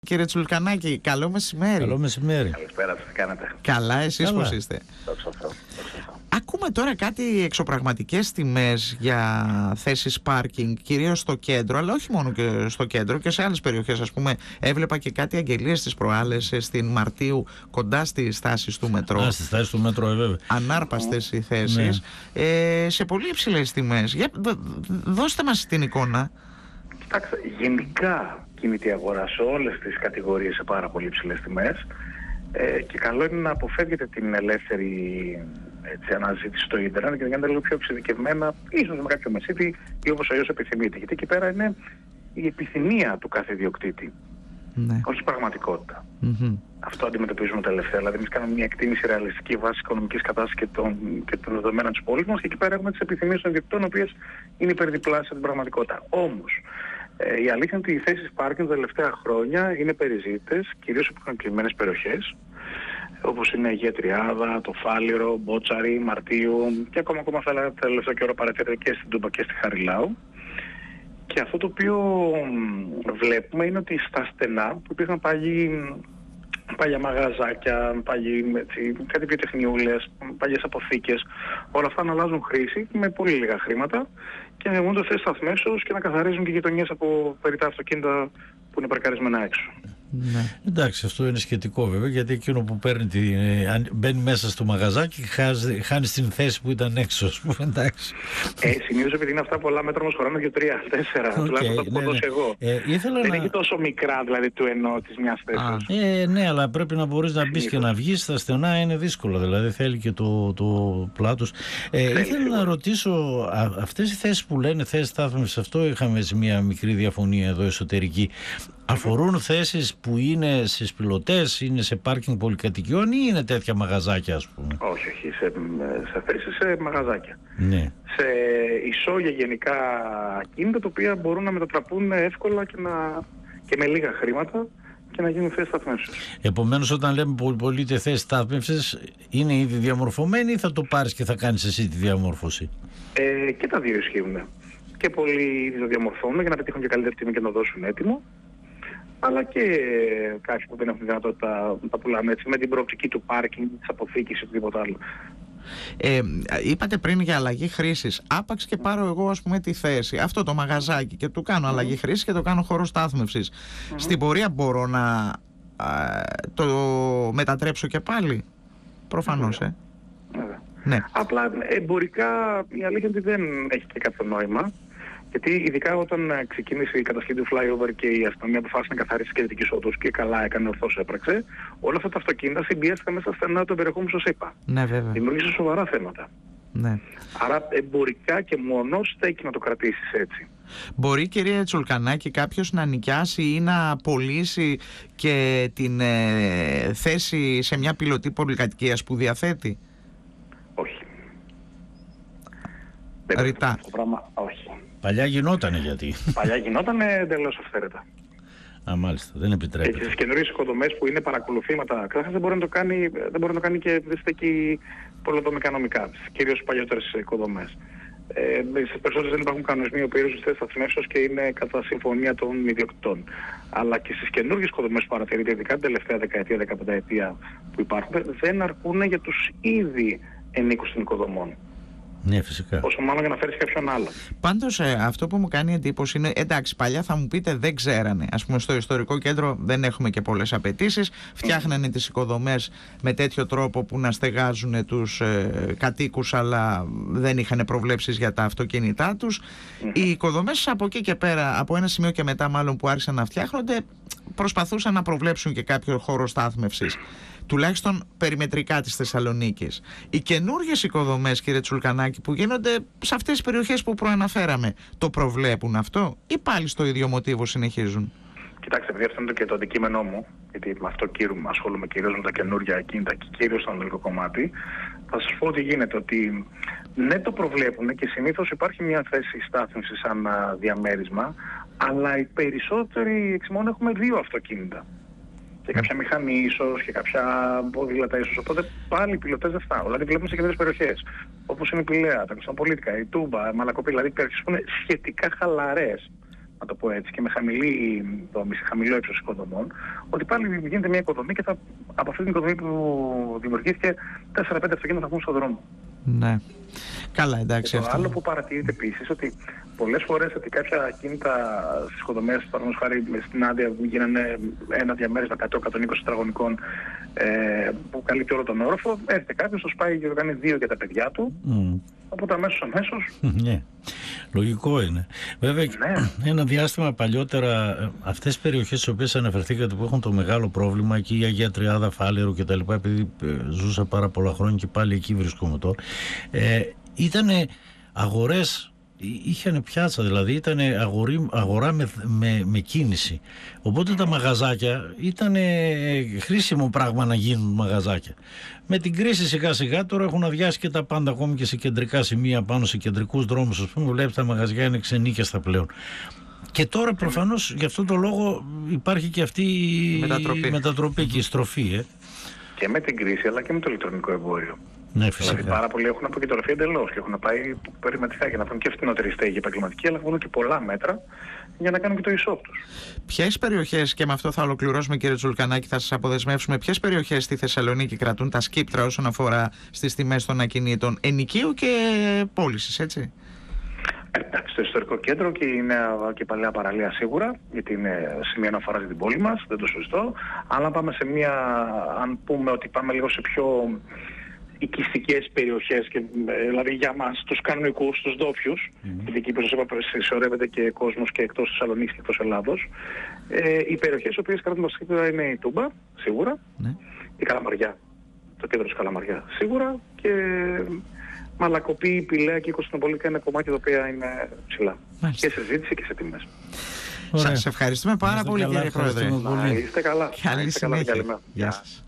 Κύριε Τσουλκανάκη, καλό μεσημέρι. Καλό μεσημέρι. Καλησπέρα, τι κάνετε? Καλά, εσείς πώς είστε? Ακούμε τώρα κάτι εξωπραγματικές τιμές για θέσεις πάρκινγκ, κυρίως στο κέντρο, αλλά όχι μόνο και στο κέντρο, και σε άλλες περιοχές. Ας πούμε, έβλεπα και κάτι αγγελίες τις προάλλες στην Μαρτίου, κοντά στις στάσεις του μετρό. Στις στάσεις του μετρό, βέβαια. Ανάρπαστες οι θέσεις, σε πολύ υψηλές τιμές. Δώστε μας την εικόνα. Κοιτάξτε, γενικά κινείται η αγορά σε όλες τις κατηγορίες σε πάρα πολύ υψηλές τιμές, και καλό είναι να αποφεύγετε την ελεύθερη αναζήτηση στο ίντερνετ και να κάνετε λίγο πιο εξειδικευμένα, ίσως με κάποιο μεσίτη ή όπως αλλιώς επιθυμείτε. Γιατί εκεί πέρα είναι η επιθυμία του κάθε ιδιοκτήτη, όχι πραγματικότητα. Αυτό αντιμετωπίζουμε τελευταία. Δηλαδή, εμείς κάνουμε μια εκτίμηση ρεαλιστική βάση οικονομικής κατάστασης και των δεδομένων της πόλης μας, και εκεί πέρα έχουμε τις επιθυμίες των ιδιοκτητών, οι οποίες είναι υπερδιπλάσια την πραγματικότητα. Όμως, η αλήθεια είναι ότι οι θέσεις πάρκινγκ τα τελευταία χρόνια είναι περιζήτητες, κυρίως από κατοικημένες περιοχές, όπως είναι η Αγία Τριάδα, το Φάληρο, Μπότσαρη, Μαρτίου, και ακόμα θα έλεγα τελευταίο καιρό παρατηρείται και στην Τούμπα και στη Χαριλάου. Και αυτό το οποίο βλέπουμε είναι ότι στα στενά που υπήρχαν παλιά μαγαζάκια, κάτι βιοτεχνιούλες, παλιές αποθήκες, όλα αυτά να αλλάζουν χρήση με πολύ λίγα χρήματα και να δημιουργούνται θέσεις σταθμεύσεως και να καθαρίζουν και γειτονιές από περιτά αυτοκίνητα που είναι παρκαρισμένα έξω. Ναι. Εντάξει, αυτό είναι σχετικό βέβαια, γιατί εκείνο που μπαίνει μέσα στο μαγαζάκι χάνει την θέση που ήταν έξω, ας πούμε. Εντάξει. Συνήθως επειδή είναι αυτά πολλά μέτρα όμως χωράνε 2, 3, 4, τουλάχιστον θα το πω εγώ. Δεν έχει τόσο μικρά δηλαδή του εννοώ της μιας θέσης. Ναι, αλλά πρέπει να μπορείς να μπεις και να βγεις. Στα στενά είναι δύσκολο, δηλαδή θέλει και το πλάτος. Ήθελα να ρωτήσω, αυτές οι θέσεις που λένε θέσεις στάθμευσης, αυτό είχαμε μια μικρή διαφωνία εδώ εσωτερική. Αφορούν θέσεις που είναι σε σπηλωτές, είναι σε πάρκινγκ πολυκατοικιών ή είναι τέτοια μαγαζάκια, ας πούμε? Όχι, σε θέσεις σε μαγαζάκια. Ναι. Σε ισόγεια γενικά ακίνητα, τα οποία μπορούν να μετατραπούν εύκολα και με λίγα χρήματα και να γίνουν θέσεις σταθμεύσεως. Επομένως, όταν λέμε πολυτε θέσεις σταθμεύσεως, είναι ήδη διαμορφωμένη ή θα το πάρεις και θα κάνεις εσύ τη διαμόρφωση? Και τα δύο ισχύουν. Και πολλοί ήδη το διαμορφώνουν για να πετύχουν και καλύτερη τιμή και να το δώσουν έτοιμο. Αλλά και κάποιοι που δεν έχουν δυνατότητα να τα πουλάνε έτσι, με την προοπτική του πάρκινγκ, της αποθήκης ή οτιδήποτε άλλο. Είπατε πριν για αλλαγή χρήσης. Άπαξ και πάρω εγώ, ας πούμε, τη θέση, αυτό το μαγαζάκι, και του κάνω αλλαγή χρήσης και το κάνω χώρο στάθμευσης. Στην πορεία μπορώ να το μετατρέψω και πάλι? Προφανώς, Ναι. Απλά εμπορικά η αλήθεια είναι ότι δεν έχει και κάποιο νόημα. Γιατί ειδικά όταν ξεκίνησε η κατασκευή του flyover και η αστυνομία αποφάσισε να καθαρίσει τις κεντρικές οδούς, και καλά έκανε, ορθώς έπραξε, όλα αυτά τα αυτοκίνητα συμπιέστηκαν μέσα στα στενά του περιεχόμενου, όπως σας είπα. Ναι, βέβαια. Δημιούργησε σοβαρά θέματα. Ναι. Άρα εμπορικά και μόνο στέκει να το κρατήσεις έτσι. Μπορεί, κυρία Τσουλκανάκη, κάποιος να νοικιάσει ή να πωλήσει και την θέση σε μια πιλωτή πολυκατοικίας που διαθέτει? Όχι. Ρητά. Αυτό το πράγμα, όχι. Παλιά γινότανε, γιατί? Παλιά γινότανε εντελώς αυθαίρετα. Μάλιστα, δεν επιτρέπεται. Και στις καινούριες οικοδομές που είναι παρακολουθήματα, καταρχάς δεν μπορεί να το κάνει και δεν στέκει πολυδομικά νομικά, κυρίως στις παλιότερες οικοδομές. Στις περισσότερες δεν υπάρχουν κανονισμοί οι οποίοι ορίζουν θέσεις σταθμεύσεως και είναι κατά συμφωνία των ιδιοκτητών. Αλλά και στις καινούργιες οικοδομές που παρατηρείται, ειδικά την τελευταία δεκαετία, 15ετία που υπάρχουν, δεν αρκούν για τους ήδη ενίκους των οικοδομών. Ναι, φυσικά. Όσο μάλλον για να φέρεις κάποιον άλλο. Πάντως, αυτό που μου κάνει εντύπωση είναι, εντάξει, παλιά θα μου πείτε δεν ξέρανε. Ας πούμε, στο ιστορικό κέντρο δεν έχουμε και πολλές απαιτήσεις. Φτιάχνανε τις οικοδομές με τέτοιο τρόπο που να στεγάζουν τους κατοίκους, αλλά δεν είχαν προβλέψεις για τα αυτοκίνητά τους. Οι οικοδομές από εκεί και πέρα, από ένα σημείο και μετά, μάλλον, που άρχισαν να φτιάχνονται, προσπαθούσαν να προβλέψουν και κάποιο χώρο στάθμευσης, τουλάχιστον περιμετρικά της Θεσσαλονίκης. Οι καινούργιες οικοδομές, κύριε Τσουλκανάκη, που γίνονται σε αυτές τις περιοχές που προαναφέραμε, το προβλέπουν αυτό ή πάλι στο ίδιο μοτίβο συνεχίζουν? Κοιτάξτε, επειδή αυτό είναι και το αντικείμενό μου, γιατί με αυτό ασχολούμαι κυρίως με τα καινούργια ακίνητα και κυρίως στο ανατολικό κομμάτι, θα σας πω ότι γίνεται, ότι ναι, το προβλέπουν και συνήθως υπάρχει μια θέση στάθμευσης σαν διαμέρισμα, αλλά οι περισσότεροι εξημών έχουμε 2 αυτοκίνητα. Και κάποια μηχανή ίσως και κάποια ποδήλατα ίσως. Οπότε πάλι οι πιλωτές δεν φτάνουν. Δηλαδή βλέπουμε σε κεντρικές περιοχές, όπως είναι η Πηλαία, τα Κωνσταντινοπολίτικα, η Τούμπα, η Μαλακοπή, δηλαδή περιοχές που είναι σχετικά χαλαρές. να το πω έτσι, και με χαμηλό ύψος οικοδομών, ότι πάλι γίνεται μια οικοδομή και από αυτή την οικοδομή που δημιουργήθηκε 4-5 αυτοκίνητα θα βγουν στον δρόμο. Ναι. Καλά, εντάξει. Και το άλλο που παρατηρείται επίσης, ότι πολλές φορές ότι κάποια ακίνητα στις οικοδομές, παραδείγματος χάρη στην Άντια, που γίνανε ένα διαμέρισμα 100-120 τετραγωνικών που καλύπτει όλο τον όροφο, έρχεται κάποιος, το σπάει και το κάνει 2 για τα παιδιά του, οπότε αμέσως. Ναι. Λογικό είναι. Βέβαια, ένα διάστημα παλιότερα, αυτές τις περιοχές στις οποίες αναφερθήκατε που έχουν το μεγάλο πρόβλημα, εκεί η Αγία Τριάδα, Φάλαιρο κτλ., επειδή ζούσα πάρα πολλά χρόνια και πάλι εκεί βρισκόμαι τώρα, ήτανε αγορές, είχαν πιάτσα, δηλαδή ήταν αγορά με κίνηση. Οπότε τα μαγαζάκια ήταν χρήσιμο πράγμα να γίνουν μαγαζάκια. Με την κρίση σιγά σιγά τώρα έχουν αδειάσει και τα πάντα, ακόμη και σε κεντρικά σημεία, πάνω σε κεντρικούς δρόμους, ας πούμε, βλέπεις τα μαγαζιά είναι ξενίκιαστα πλέον. Και τώρα προφανώς γι' αυτόν τον λόγο υπάρχει και αυτή η μετατροπή και η στροφή. Και με την κρίση αλλά και με το ηλεκτρονικό εμπόριο. Ναι, φυσικά. Δηλαδή, πάρα πολλοί έχουν αποκεντρωθεί εντελώς και έχουν πάει περιματικά για να βρουν και φθηνότερη στέγη επαγγελματική, αλλά έχουν και πολλά μέτρα για να κάνουν και το e-shop τους. Ποιες περιοχές, και με αυτό θα ολοκληρώσουμε κύριε Τζουλκανάκη, θα σας αποδεσμεύσουμε, ποιες περιοχές στη Θεσσαλονίκη κρατούν τα σκύπτρα όσον αφορά στις τιμές των ακινήτων ενοικίου και πώλησης, έτσι? Εντάξει, στο ιστορικό κέντρο και η νέα και παλαιά παραλία σίγουρα, γιατί είναι σημείο αναφοράς για την πόλη μας, δεν το συζητώ. Αλλά αν πούμε ότι πάμε λίγο σε πιο οικιστικές περιοχές, και, δηλαδή για μας τους κανονικούς, τους ντόπιους, γιατί εκεί που σας είπα συσσωρεύεται και κόσμος και εκτός Θεσσαλονίκης και εκτός Ελλάδος, οι περιοχές οι οποίες κρατούν τα σκύπτρα είναι η Τούμπα, σίγουρα, η Καλαμαριά, το κέντρο της Καλαμαριά, σίγουρα, και Μαλακοπή, Πηλαία και Κωνσταντινούπολικα είναι κομμάτια τα οποία είναι ψηλά. Και σε ζήτηση και σε τιμές. Σας ευχαριστούμε πάρα πολύ κύριε Πρόεδρε. Να είστε καλά. Καλή συνέχεια. Γεια σας.